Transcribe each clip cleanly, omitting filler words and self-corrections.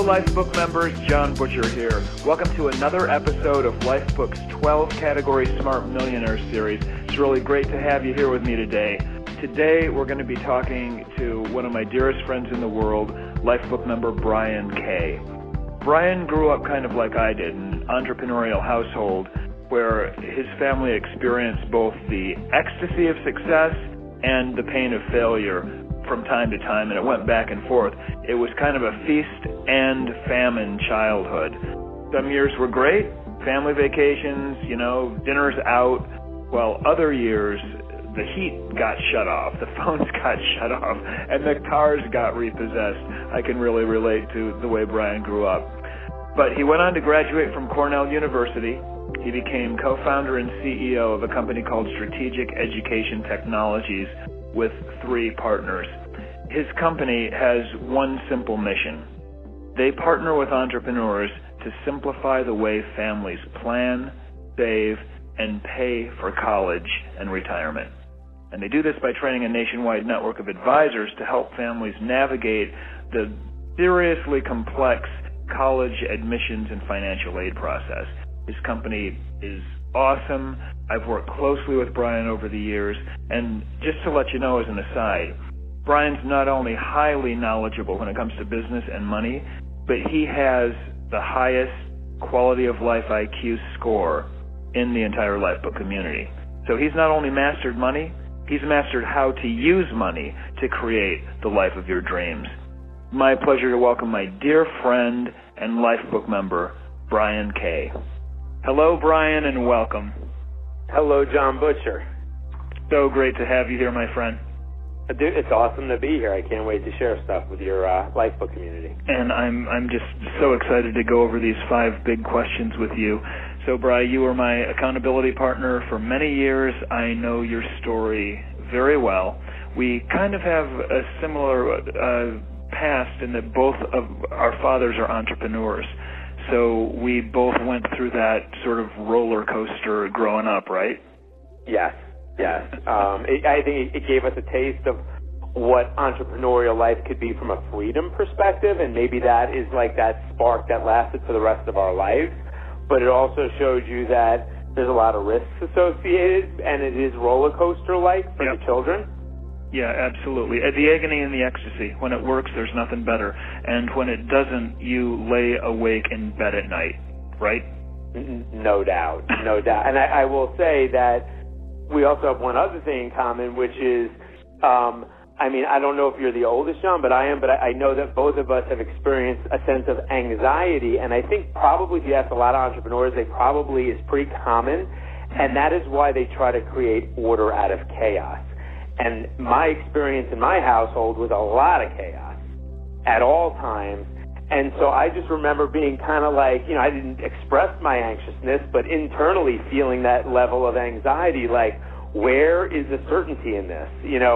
Lifebook members, John Butcher here. Welcome to another episode of Lifebook's 12 Category Smart Millionaire series. It's really great to have you here with me today. Today we're going to be talking to one of my dearest friends in the world, Lifebook member Brian Kay. Brian grew up kind of like I did, in an entrepreneurial household where his family experienced both the ecstasy of success and the pain of failure from time to time, and it went back and forth. It was kind of a feast and famine childhood. Some years were great, family vacations, dinners out, while other years the heat got shut off, the phones got shut off, and the cars got repossessed. I can really relate to the way Brian grew up. But he went on to graduate from Cornell University. He became co-founder and CEO of a company called Strategic Education Technologies with 3 partners. His company has one simple mission. They partner with entrepreneurs to simplify the way families plan, save, and pay for college and retirement. And they do this by training a nationwide network of advisors to help families navigate the seriously complex college admissions and financial aid process. His company is awesome. I've worked closely with Brian over the years, and just to let you know as an aside, Brian's not only highly knowledgeable when it comes to business and money, but he has the highest quality of life IQ score in the entire Lifebook community. So he's not only mastered money, he's mastered how to use money to create the life of your dreams. My pleasure to welcome my dear friend and Lifebook member, Brian Kay. Hello, Brian, and welcome. Hello, John Butcher. So great to have you here, my friend. Dude, it's awesome to be here. I can't wait to share stuff with your Lifebook community. And I'm just so excited to go over these 5 big questions with you. So, Brian, you were my accountability partner for many years. I know your story very well. We kind of have a similar past in that both of our fathers are entrepreneurs. So we both went through that sort of roller coaster growing up, right? Yes. I think it gave us a taste of what entrepreneurial life could be from a freedom perspective, and maybe that is like that spark that lasted for the rest of our lives. But it also showed you that there's a lot of risks associated, and it is roller coaster-like for the children. Yeah, absolutely. The agony and the ecstasy. When it works, there's nothing better. And when it doesn't, you lay awake in bed at night, right? No doubt. And I will say that we also have one other thing in common, which is, I don't know if you're the oldest, John, but I am, but I know that both of us have experienced a sense of anxiety, and I think probably if you ask a lot of entrepreneurs, they probably is pretty common, and that is why they try to create order out of chaos. And my experience in my household was a lot of chaos at all times. And so I just remember being kind of like, I didn't express my anxiousness, but internally feeling that level of anxiety, like, where is the certainty in this?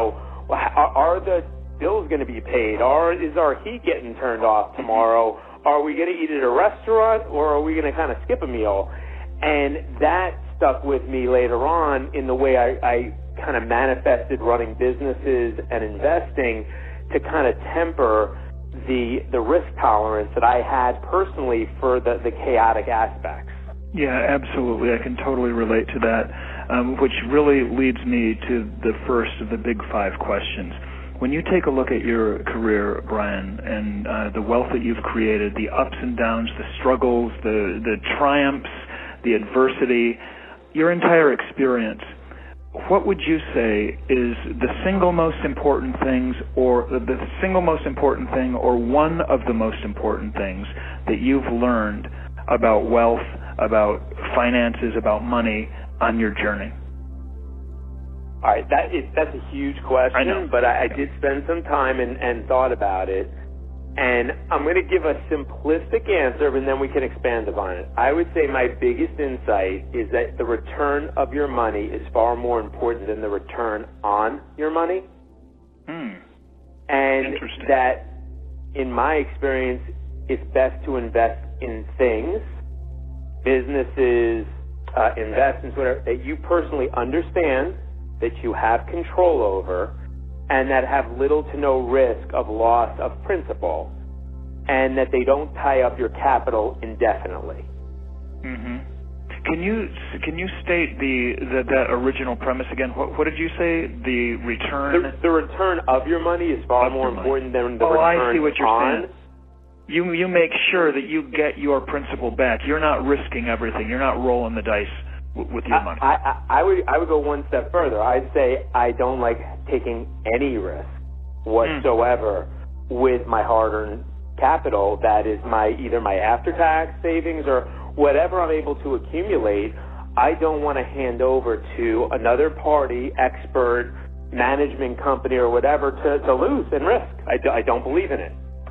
Are the bills going to be paid? Is our heat getting turned off tomorrow? Are we going to eat at a restaurant, or are we going to kind of skip a meal? And that stuck with me later on in the way I kind of manifested running businesses and investing to kind of temper the risk tolerance that I had personally for the chaotic aspects. Yeah, absolutely. I can totally relate to that, which really leads me to the first of the big 5 questions. When you take a look at your career, Brian, and the wealth that you've created, the ups and downs, the struggles, the triumphs, the adversity, your entire experience, what would you say is the single most important things, or the single most important thing, or one of the most important things that you've learned about wealth, about finances, about money on your journey? All right, that's a huge question, I know. But I did spend some time and thought about it. And I'm going to give a simplistic answer, and then we can expand upon it. I would say my biggest insight is that the return of your money is far more important than the return on your money. And that, in my experience, it's best to invest in things, businesses, investments, whatever, that you personally understand, that you have control over, and that have little to no risk of loss of principal. and that they don't tie up your capital indefinitely. Mm-hmm. Can you state that original premise again? What did you say? The return? The return of your money is far more important than the return I see what you're on. saying. You make sure that you get your principal back. You're not risking everything. You're not rolling the dice with your money. I would go one step further. I'd say I don't like taking any risk whatsoever with my hard-earned capital. That is either my after-tax savings or whatever I'm able to accumulate. I don't want to hand over to another party, expert, management company, or whatever to lose and risk. I don't believe in it.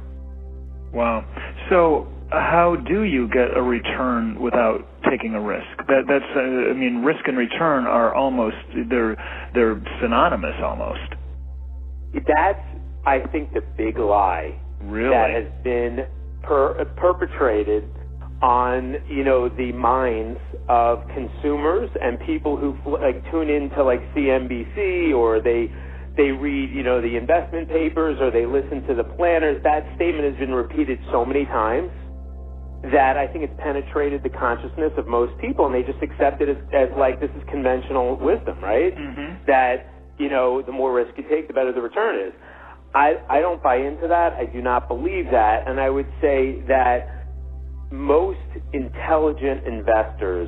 Wow. So how do you get a return without taking a risk? That's risk and return are almost, they're synonymous almost. That's, I think, the big lie that has been perpetrated on, the minds of consumers and people who tune into CNBC, or they read, the investment papers, or they listen to the planners. That statement has been repeated so many times that I think it's penetrated the consciousness of most people, and they just accept it as this is conventional wisdom, right? Mm-hmm. That, the more risk you take, the better the return is. I don't buy into that. I do not believe that. And I would say that most intelligent investors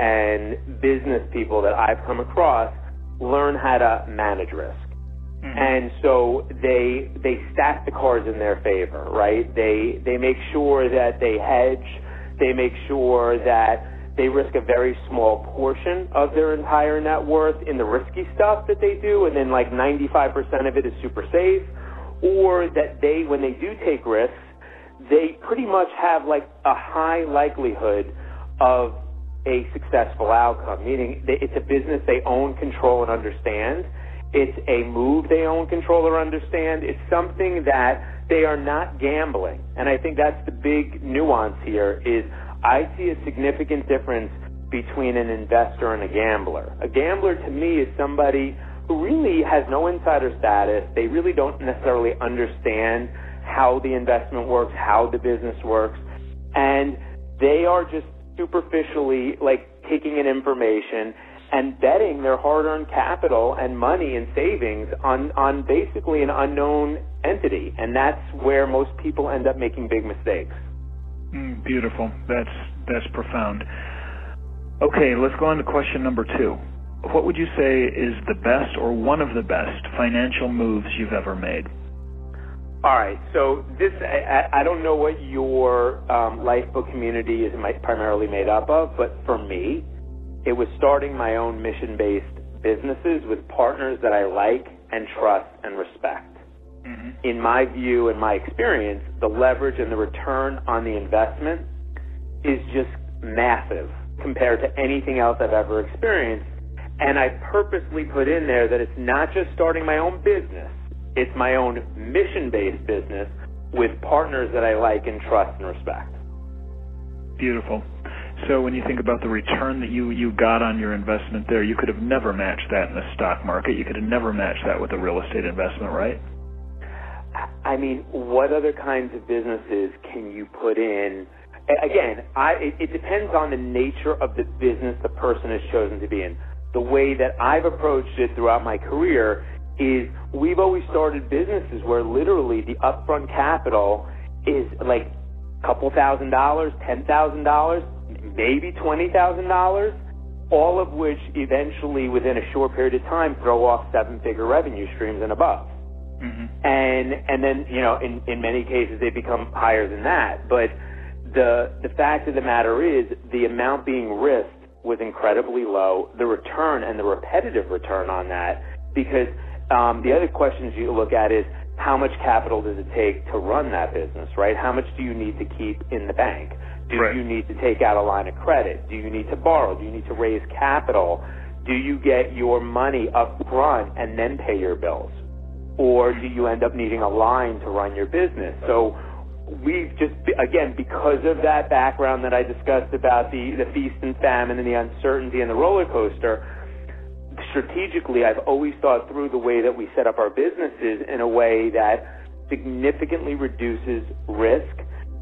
and business people that I've come across learn how to manage risk. Mm-hmm. And so they stack the cards in their favor, right? They make sure that they hedge. They make sure that they risk a very small portion of their entire net worth in the risky stuff that they do, and then 95% of it is super safe. Or that when they do take risks, they pretty much have a high likelihood of a successful outcome, meaning it's a business they own, control, and understand. It's a move they own, control, or understand. It's something that they are not gambling. And I think that's the big nuance here is I see a significant difference between an investor and a gambler. A gambler, to me, is somebody who really has no insider status. They really don't necessarily understand how the investment works, how the business works, and they are just superficially taking in information and betting their hard-earned capital and money and savings on basically an unknown entity. And that's where most people end up making big mistakes. Beautiful. That's profound. Okay, let's go on to question number 2. What would you say is the best or one of the best financial moves you've ever made? All right, so this, I don't know what your Lifebook community is primarily made up of, but for me, it was starting my own mission-based businesses with partners that I like and trust and respect. Mm-hmm. In my view and my experience, the leverage and the return on the investment is just massive compared to anything else I've ever experienced. And I purposely put in there that it's not just starting my own business, it's my own mission-based business with partners that I like and trust and respect. Beautiful. So when you think about the return that you got on your investment there, you could have never matched that in the stock market. You could have never matched that with a real estate investment, right? I mean, what other kinds of businesses can you put in? Again, it depends on the nature of the business the person has chosen to be in. The way that I've approached it throughout my career is we've always started businesses where literally the upfront capital is like a couple $1,000, $10,000, maybe $20,000, all of which eventually within a short period of time throw off 7-figure revenue streams and above. Mm-hmm. And then, you know, in many cases they become higher than that. But the fact of the matter is the amount being risked was incredibly low, the return and the repetitive return on that, because the other questions you look at is how much capital does it take to run that business, right? How much do you need to keep in the bank? Do you need to take out a line of credit? Do you need to borrow? Do you need to raise capital? Do you get your money up front and then pay your bills? Or do you end up needing a line to run your business? So we've just, again, because of that background that I discussed about the feast and famine and the uncertainty and the roller coaster, strategically I've always thought through the way that we set up our businesses in a way that significantly reduces risk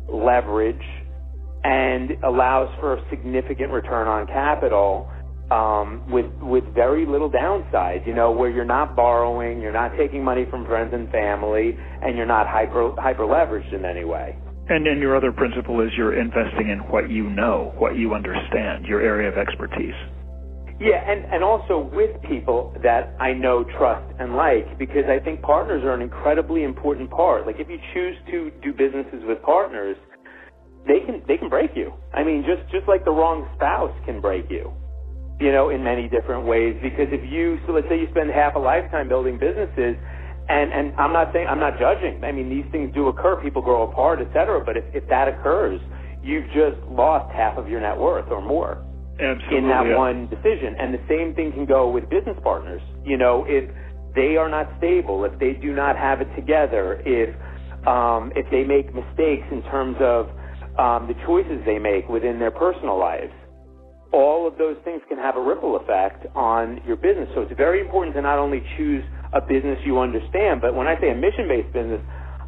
leverage and allows for a significant return on capital with very little downside, where you're not borrowing, you're not taking money from friends and family, and you're not hyper leveraged in any way. And then your other principle is you're investing in what you know, what you understand, your area of expertise. Yeah, and also with people that I know, trust, and like, because I think partners are an incredibly important part. Like, if you choose to do businesses with partners, they can break you. I mean, just like the wrong spouse can break you, in many different ways. Because so let's say you spend half a lifetime building businesses, and I'm not judging. I mean, these things do occur. People grow apart, et cetera. But if that occurs, you've just lost half of your net worth or more. Absolutely. In that one decision. And the same thing can go with business partners. If they are not stable, if they do not have it together, if they make mistakes in terms of the choices they make within their personal lives, all of those things can have a ripple effect on your business. So it's very important to not only choose a business you understand, but when I say a mission-based business,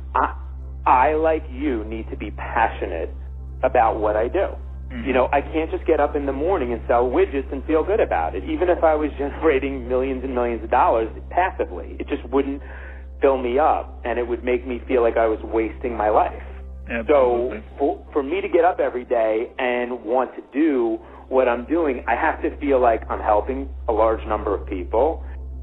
I like you, need to be passionate about what I do. Mm-hmm. I can't just get up in the morning and sell widgets and feel good about it. Even if I was generating millions and millions of dollars passively, it just wouldn't fill me up, and it would make me feel like I was wasting my life. Absolutely. So for me to get up every day and want to do what I'm doing, I have to feel like I'm helping a large number of people.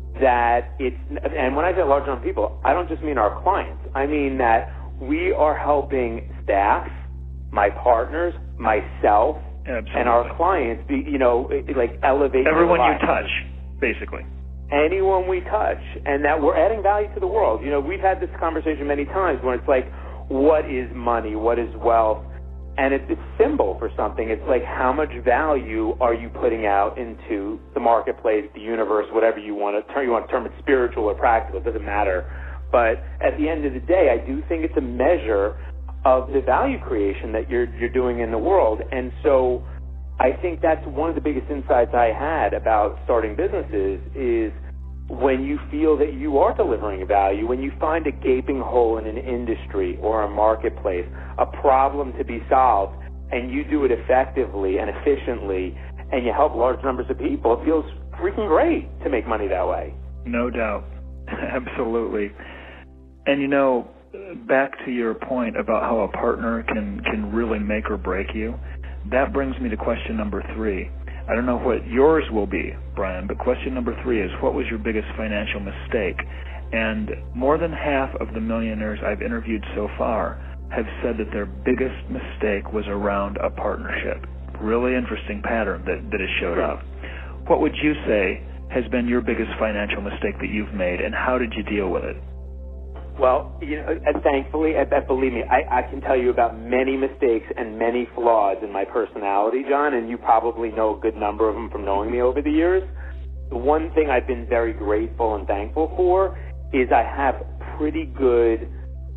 And when I say a large number of people, I don't just mean our clients. I mean that we are helping staff, my partners, myself, Absolutely. And our clients be, elevate everyone you touch, basically. Anyone we touch, and that we're adding value to the world. We've had this conversation many times when it's like, what is money? What is wealth? And it's a symbol for something. It's like, how much value are you putting out into the marketplace, the universe, whatever you want to term. You want to term it spiritual or practical, it doesn't matter. But at the end of the day, I do think it's a measure of the value creation that you're doing in the world. And so I think that's one of the biggest insights I had about starting businesses is when you feel that you are delivering value, when you find a gaping hole in an industry or a marketplace, a problem to be solved, and you do it effectively and efficiently, and you help large numbers of people, it feels freaking great to make money that way. No doubt. Absolutely. And back to your point about how a partner can really make or break you, that brings me to question number 3. I don't know what yours will be, Brian, but question number 3 is, what was your biggest financial mistake? And more than half of the millionaires I've interviewed so far have said that their biggest mistake was around a partnership. Really interesting pattern that has showed up. What would you say has been your biggest financial mistake that you've made, and how did you deal with it? Well, thankfully, believe me, I can tell you about many mistakes and many flaws in my personality, John, and you probably know a good number of them from knowing me over the years. The one thing I've been very grateful and thankful for is I have pretty good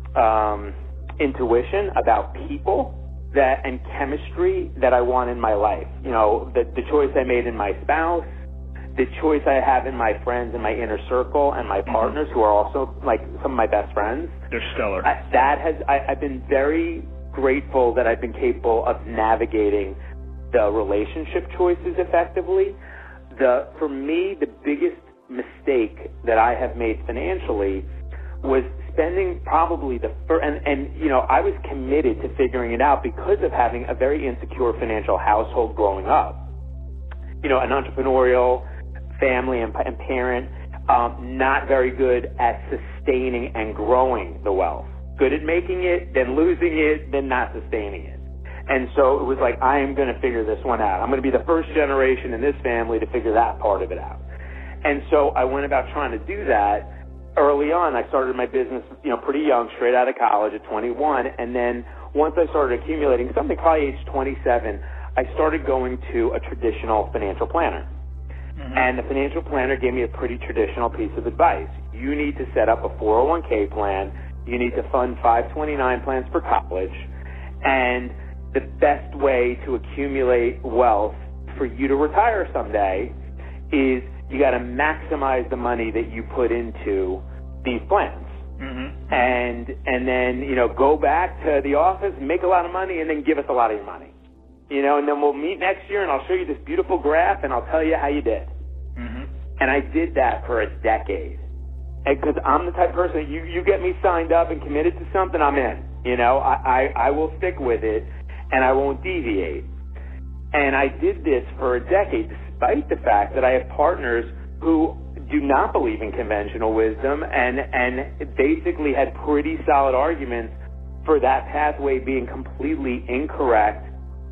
intuition about people and chemistry that I want in my life. The choice I made in my spouse, the choice I have in my friends and my inner circle and my partners who are also like some of my best friends. They're stellar. I've been very grateful that I've been capable of navigating the relationship choices effectively. For me, the biggest mistake that I have made financially was spending probably I was committed to figuring it out because of having a very insecure financial household growing up. An entrepreneurial family and parent, not very good at sustaining and growing the wealth. Good at making it, then losing it, then not sustaining it. And so it was like, I am going to figure this one out. I'm going to be the first generation in this family to figure that part of it out. And so I went about trying to do that. Early on, I started my business, pretty young, straight out of college at 21. And then once I started accumulating something, probably age 27, I started going to a traditional financial planner. Mm-hmm. And the financial planner gave me a pretty traditional piece of advice. You need to set up a 401k plan. You need to fund 529 plans for college. And the best way to accumulate wealth for you to retire someday is you got to maximize the money that you put into these plans. Mm-hmm. And then, go back to the office, make a lot of money, and then give us a lot of your money. And then we'll meet next year, and I'll show you this beautiful graph, and I'll tell you how you did. Mm-hmm. And I did that for a decade. Because I'm the type of person, you get me signed up and committed to something, I'm in. I will stick with it, and I won't deviate. And I did this for a decade, despite the fact that I have partners who do not believe in conventional wisdom and basically had pretty solid arguments for that pathway being completely incorrect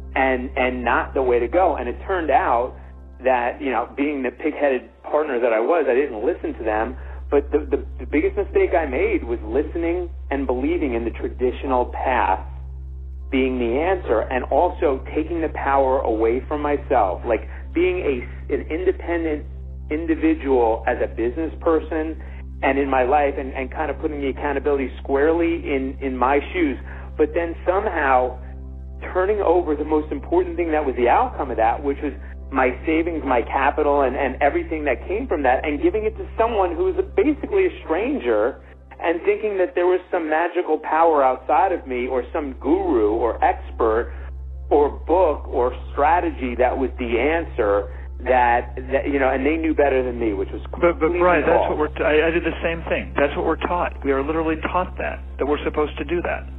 and not the way to go. And it turned out that, being the pig-headed partner that I was, I didn't listen to them. But the biggest mistake I made was listening and believing in the traditional path being the answer, and also taking the power away from myself, like being an independent individual as a business person and in my life, and kind of putting the accountability squarely in my shoes, but then somehow turning over the most important thing that was the outcome of that, which was my savings, my capital, and everything that came from that, and giving it to someone who was basically a stranger, and thinking that there was some magical power outside of me, or some guru or expert or book or strategy that was the answer that and they knew better than me, which was completely But Brian, that's false. what I did the same thing. That's what we're taught. We are literally taught that we're supposed to do that.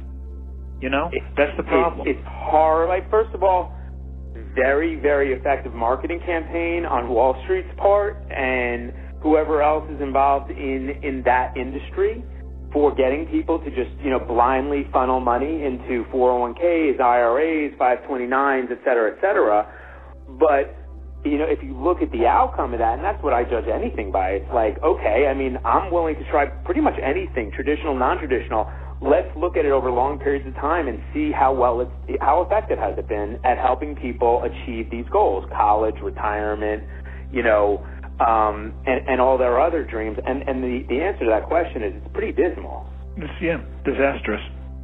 That's the problem. It's hard. Like, first of all, very, very effective marketing campaign on Wall Street's part, and whoever else is involved in that industry, for getting people to just, blindly funnel money into 401ks, IRAs, 529s, et cetera, But, if you look at the outcome of that, and that's what I judge anything by, it's like, okay, I'm willing to try pretty much anything, traditional, non-traditional. Let's look at it over long periods of time and see how effective has it been at helping people achieve these goals, college, retirement, and all their other dreams. And the answer to that question is it's pretty dismal. It's, disastrous.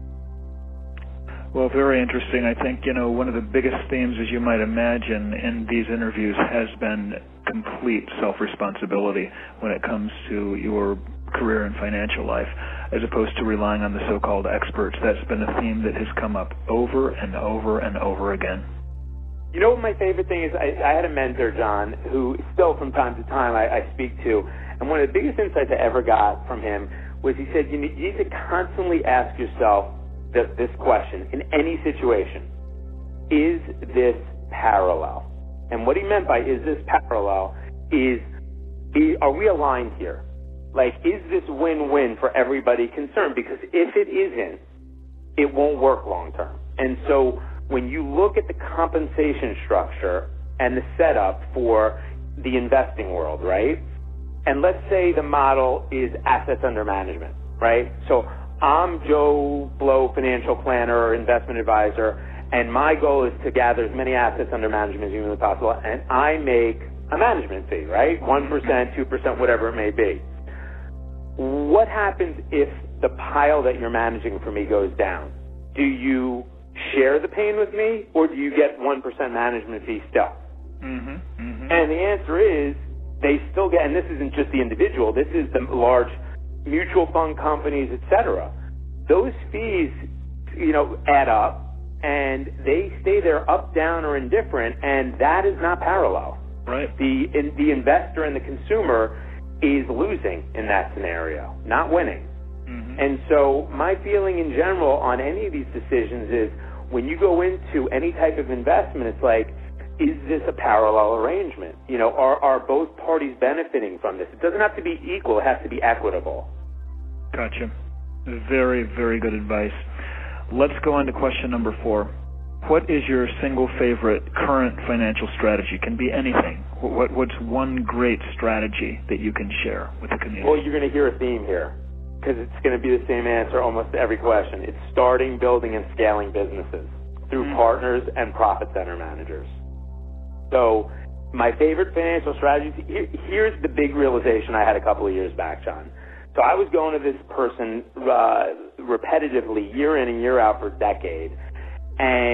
Well, very interesting. I think, one of the biggest themes, as you might imagine, in these interviews has been complete self-responsibility when it comes to your career and financial life, as opposed to relying on the so-called experts. That's been a theme that has come up over and over and over again. What my favorite thing is? I had a mentor, John, who still from time to time I speak to, and one of the biggest insights I ever got from him was he said, you need to constantly ask yourself this question in any situation: is this parallel? And what he meant by "is this parallel" is are we aligned here? Like, is this win-win for everybody concerned? Because if it isn't, it won't work long term. And so when you look at the compensation structure and the setup for the investing world, right? And let's say the model is assets under management, right? So I'm Joe Blow, financial planner or investment advisor, and my goal is to gather as many assets under management as humanly possible, and I make a management fee, right? 1%, 2%, whatever it may be. What happens if the pile that you're managing for me goes down? Do you share the pain with me, or do you get 1% management fee still? Mm-hmm. Mm-hmm. And the answer is they still get, and this isn't just the individual, this is the large mutual fund companies, etc. Those fees, add up, and they stay there up, down, or indifferent, and that is not parallel. Right. The investor and the consumer is losing in that scenario, not winning. Mm-hmm. And so my feeling in general on any of these decisions is when you go into any type of investment, it's like, is this a parallel arrangement? Are both parties benefiting from this? It doesn't have to be equal. It has to be equitable. Gotcha. Very, very good advice. Let's go on to question number 4. What is your single favorite current financial strategy? Can be anything. What's one great strategy that you can share with the community? Well, you're going to hear a theme here, because it's going to be the same answer almost to every question. It's starting, building, and scaling businesses through partners and profit center managers. So my favorite financial strategies, here's the big realization I had a couple of years back, John. So I was going to this person repetitively, year in and year out for a decade, and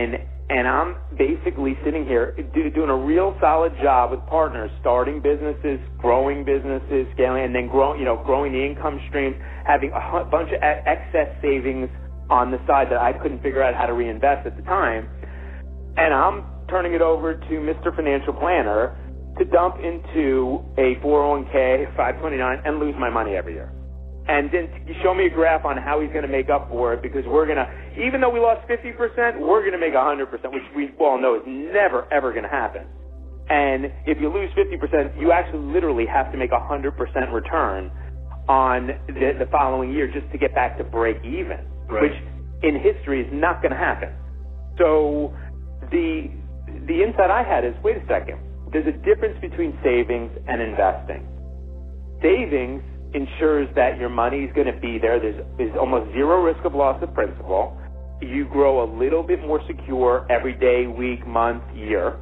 And I'm basically sitting here doing a real solid job with partners, starting businesses, growing businesses, scaling, and then growing the income streams, having a bunch of excess savings on the side that I couldn't figure out how to reinvest at the time. And I'm turning it over to Mr. Financial Planner to dump into a 401k, 529, and lose my money every year. And then show me a graph on how he's going to make up for it, because we're going to, even though we lost 50%, we're going to make 100%, which we all know is never, ever going to happen. And if you lose 50%, you actually literally have to make 100% return on the following year just to get back to break even, right, which in history is not going to happen. So the insight I had is, wait a second, there's a difference between savings and investing. Savings ensures that your money is going to be there. There's almost zero risk of loss of principal. You grow a little bit more secure every day, week, month, year.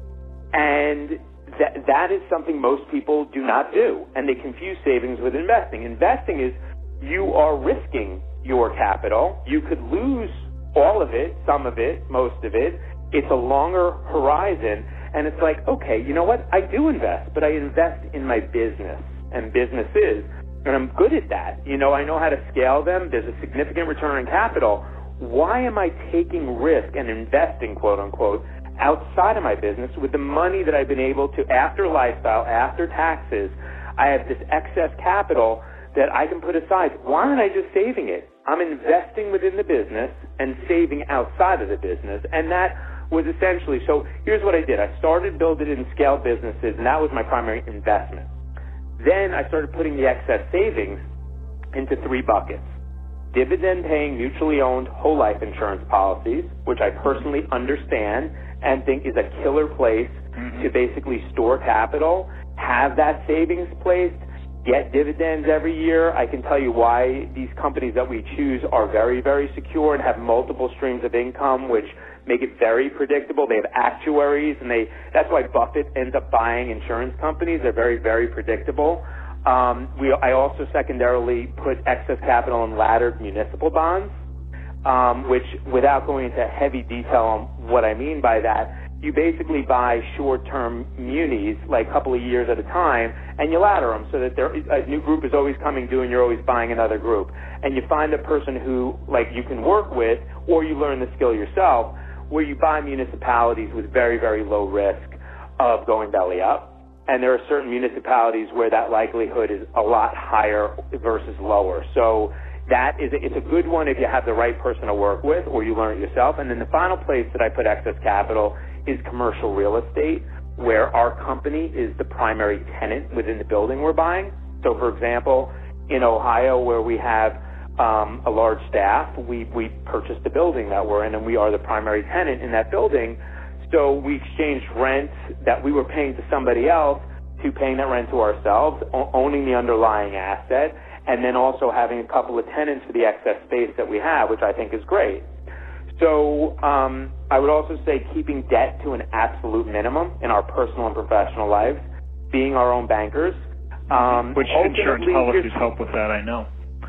And that is something most people do not do. And they confuse savings with investing. Investing is you are risking your capital. You could lose all of it, some of it, most of it. It's a longer horizon. And it's like, okay, you know what? I do invest, but I invest in my business and businesses. And I'm good at that. I know how to scale them. There's a significant return on capital. Why am I taking risk and investing, quote unquote, outside of my business with the money that I've been able to, after lifestyle, after taxes, I have this excess capital that I can put aside. Why aren't I just saving it? I'm investing within the business and saving outside of the business. And that was essentially, so here's what I did. I started building and scale businesses, and that was my primary investment. Then I started putting the excess savings into 3 buckets. Dividend-paying, mutually owned whole life insurance policies, which I personally understand and think is a killer place to basically store capital, have that savings placed, get dividends every year. I can tell you why these companies that we choose are very, very secure and have multiple streams of income, which make it very predictable. They have actuaries, and that's why Buffett ends up buying insurance companies. They're very, very predictable. I also secondarily put excess capital in laddered municipal bonds, which, without going into heavy detail on what I mean by that, you basically buy short-term munis, like a couple of years at a time, and you ladder them so that a new group is always coming due and you're always buying another group. And you find a person who, you can work with, or you learn the skill yourself, where you buy municipalities with very, very low risk of going belly up. And there are certain municipalities where that likelihood is a lot higher versus lower. So it's a good one if you have the right person to work with or you learn it yourself. And then the final place that I put excess capital is commercial real estate, where our company is the primary tenant within the building we're buying. So, for example, in Ohio, where we have a large staff, we purchased the building that we're in, and we are the primary tenant in that building. So we exchanged rent that we were paying to somebody else to paying that rent to ourselves, owning the underlying asset, and then also having a couple of tenants for the excess space that we have, which I think is great. So I would also say keeping debt to an absolute minimum in our personal and professional lives, being our own bankers. Which insurance policies help with that, I know.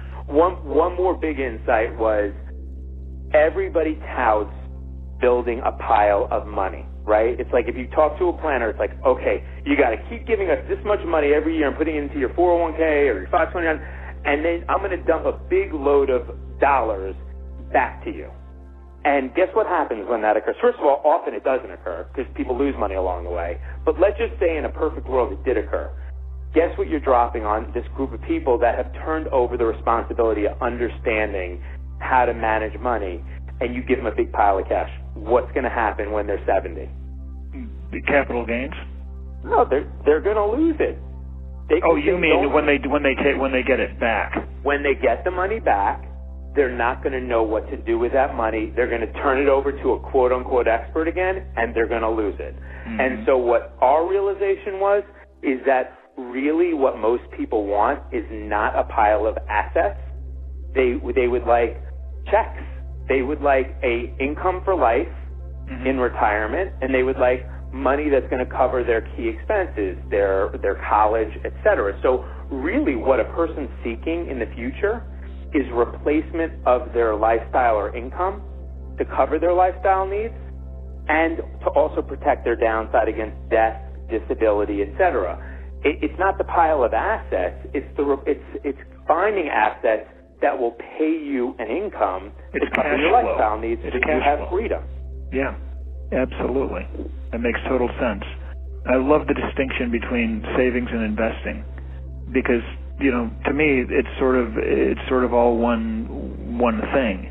One more big insight was everybody touts building a pile of money, right? It's like if you talk to a planner, it's like, okay, you got to keep giving us this much money every year and putting it into your 401k or your 529, and then I'm going to dump a big load of dollars back to you. And guess what happens when that occurs? First of all, often it doesn't occur because people lose money along the way. But let's just say in a perfect world it did occur. Guess what you're dropping on this group of people that have turned over the responsibility of understanding how to manage money, and you give them a big pile of cash. What's going to happen when they're 70? The capital gains? No, they're going to lose it. You mean when they get it back? When they get the money back, they're not going to know what to do with that money. They're going to turn it over to a quote-unquote expert again, and they're going to lose it. Mm-hmm. And so what our realization is that really what most people want is not a pile of assets. They would like checks. They would like a income for life in retirement, and they would like money that's going to cover their key expenses, their college, etc. So really what a person's seeking in the future is replacement of their lifestyle or income to cover their lifestyle needs and to also protect their downside against death, disability, etc. It's not the pile of assets. It's finding assets that will pay you an income to cover your lifestyle needs so you have freedom. Yeah, absolutely. That makes total sense. I love the distinction between savings and investing because, to me, it's sort of all one thing.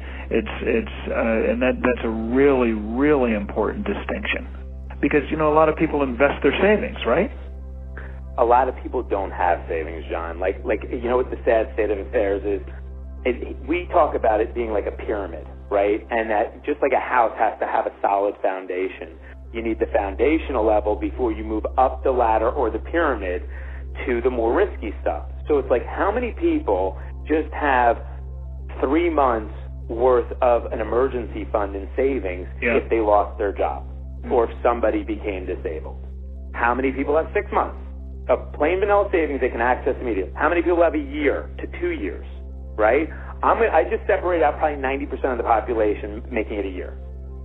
And that's a really, really important distinction because, a lot of people invest their savings, right? A lot of people don't have savings, John. Like what the sad state of affairs is? We talk about it being like a pyramid, right? And that just like a house has to have a solid foundation, you need the foundational level before you move up the ladder or the pyramid to the more risky stuff. So it's like how many people just have 3 months worth of an emergency fund in savings if they lost their job or if somebody became disabled? How many people have 6 months of plain vanilla savings they can access immediately? How many people have a year to 2 years, right? I just separate out probably 90% of the population, making it a year.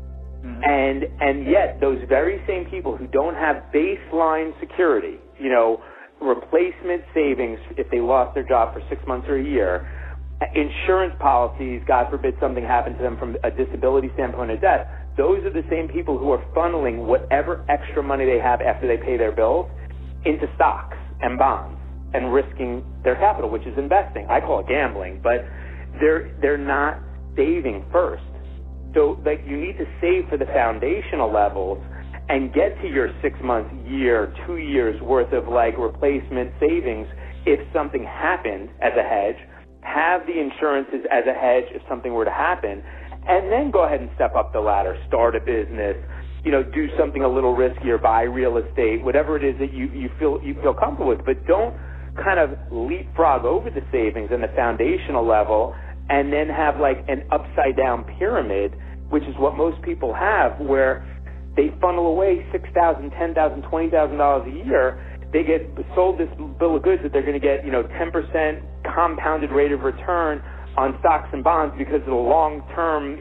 And yet those very same people who don't have baseline security, replacement savings if they lost their job for 6 months or a year, insurance policies, God forbid something happened to them from a disability standpoint of death, those are the same people who are funneling whatever extra money they have after they pay their bills into stocks and bonds and risking their capital, which is investing. I call it gambling, but they're not saving first. So you need to save for the foundational levels and get to your 6 months, year, 2 years worth of replacement savings if something happened as a hedge, have the insurances as a hedge if something were to happen, and then go ahead and step up the ladder, start a business, do something a little riskier, buy real estate, whatever it is that you feel comfortable with, but don't kind of leapfrog over the savings and the foundational level and then have an upside down pyramid, which is what most people have, where they funnel away $6,000, $10,000, $20,000 a year. They get sold this bill of goods that they're going to get 10% compounded rate of return on stocks and bonds because the long-term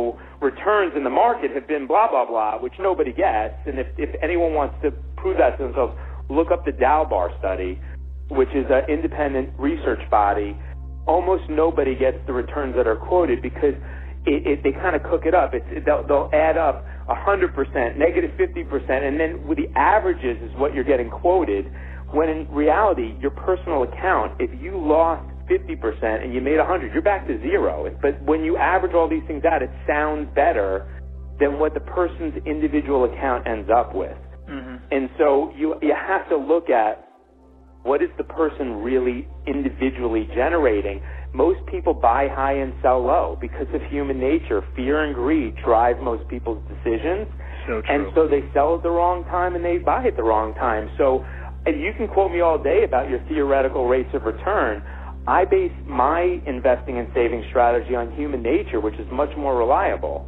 returns in the market have been blah blah blah, which nobody gets. And if anyone wants to prove that to themselves, look up the Dalbar study, which is an independent research body. Almost nobody gets the returns that are quoted because they kind of cook it up. They'll add up 100%, negative 50%, and then with the averages is what you're getting quoted, when in reality, your personal account, if you lost 50% and you made 100, you're back to zero. But when you average all these things out, it sounds better than what the person's individual account ends up with. And so you have to look at what is the person really individually generating. Most people buy high and sell low because of human nature. Fear and greed drive most people's decisions. So true. And so they sell at the wrong time and they buy at the wrong time. So and you can quote me all day about your theoretical rates of return. I base my investing and saving strategy on human nature, which is much more reliable.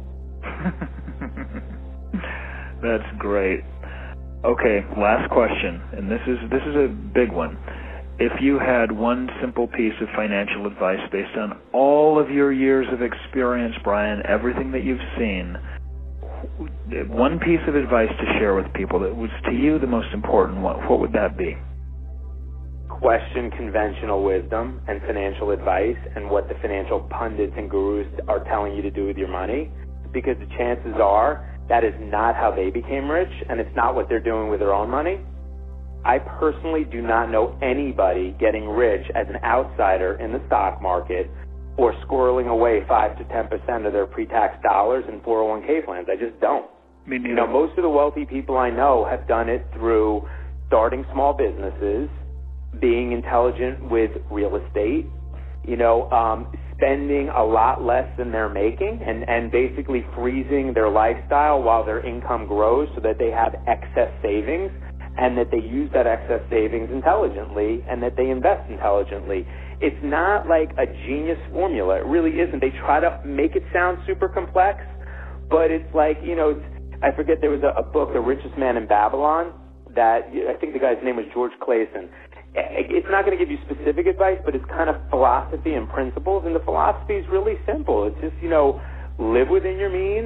That's great. Okay, last question, and this is a big one. If you had one simple piece of financial advice based on all of your years of experience, Brian, everything that you've seen, one piece of advice to share with people that was to you the most important, what would that be? Question conventional wisdom and financial advice and what the financial pundits and gurus are telling you to do with your money, because the chances are that is not how they became rich, and it's not what they're doing with their own money. I personally do not know anybody getting rich as an outsider in the stock market or squirreling away 5 to 10% of their pre-tax dollars in 401k plans. I just don't. Me neither. Most of the wealthy people I know have done it through starting small businesses, being intelligent with real estate, spending a lot less than they're making and basically freezing their lifestyle while their income grows so that they have excess savings and that they use that excess savings intelligently and that they invest intelligently. It's not like a genius formula. It really isn't. They try to make it sound super complex, but it's like, I forget, there was a book, The Richest Man in Babylon, that I think the guy's name was George Clason. It's not going to give you specific advice, but it's kind of philosophy and principles, and the philosophy is really simple. It's just, live within your means,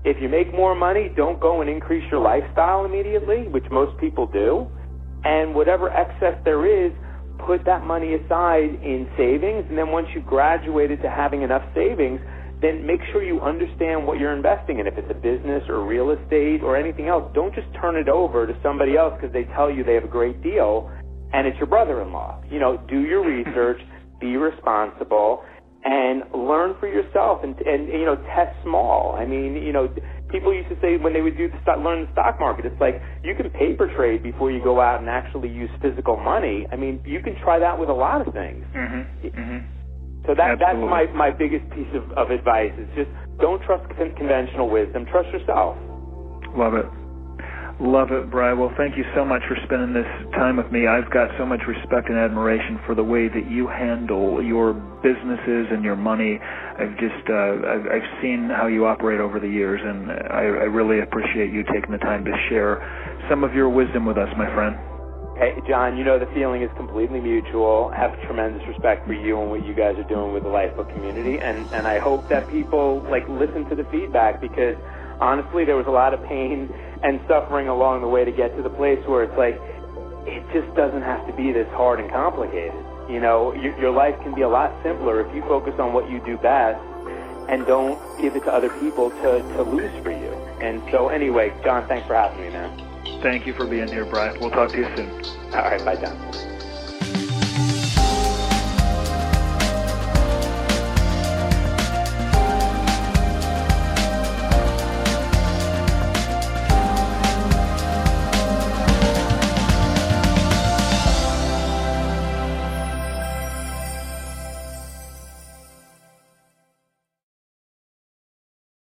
if you make more money, don't go and increase your lifestyle immediately, which most people do. And whatever excess there is, put that money aside in savings. And then once you've graduated to having enough savings, then make sure you understand what you're investing in. If it's a business or real estate or anything else, don't just turn it over to somebody else because they tell you they have a great deal and it's your brother-in-law. You know, do your research, be responsible, and learn for yourself and you know, test small. I mean, you know, people used to say when they would learn the stock market, it's like you can paper trade before you go out and actually use physical money. I mean, you can try that with a lot of things. So that's my biggest piece of advice is just don't trust conventional wisdom. Trust yourself. Love it. Love it, Bry. Well, thank you so much for spending this time with me. I've got so much respect and admiration for the way that you handle your businesses and your money. I've seen how you operate over the years, and I really appreciate you taking the time to share some of your wisdom with us, my friend. Hey, John, you know the feeling is completely mutual. I have tremendous respect for you and what you guys are doing with the Lifebook community, and I hope that people listen to the feedback because honestly, there was a lot of pain and suffering along the way to get to the place where it's like, it just doesn't have to be this hard and complicated. You know, your life can be a lot simpler if you focus on what you do best and don't give it to other people to lose for you. And so anyway, John, thanks for having me, man. Thank you for being here, Bry. We'll talk to you soon. All right, bye, John.